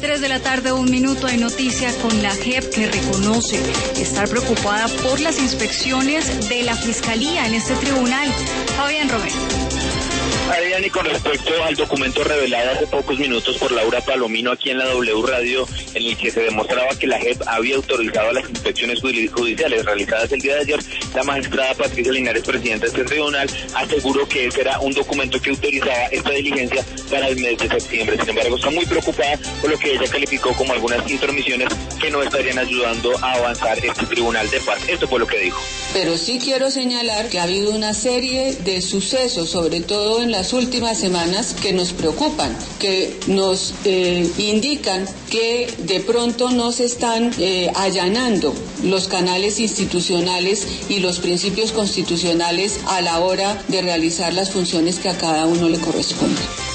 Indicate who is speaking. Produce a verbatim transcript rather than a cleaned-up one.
Speaker 1: tres de la tarde, un minuto, hay noticia con la J E P que reconoce estar preocupada por las inspecciones de la Fiscalía en este tribunal. Fabián Romero.
Speaker 2: Adrián, y con respecto al documento revelado hace pocos minutos por Laura Palomino aquí en la W Radio, en el que se demostraba que la J E P había autorizado las inspecciones judiciales realizadas el día de ayer, la magistrada Patricia Linares, presidenta de este tribunal, aseguró que ese era un documento que autorizaba esta diligencia para el mes de septiembre. Sin embargo, está muy preocupada por lo que ella calificó como algunas intromisiones que no estarían ayudando a avanzar este tribunal de paz. Esto fue lo que dijo.
Speaker 3: Pero sí quiero señalar que ha habido una serie de sucesos, sobre todo en las últimas semanas, que nos preocupan, que nos eh, indican que de pronto no se están eh, allanando los canales institucionales y los principios constitucionales a la hora de realizar las funciones que a cada uno le corresponden.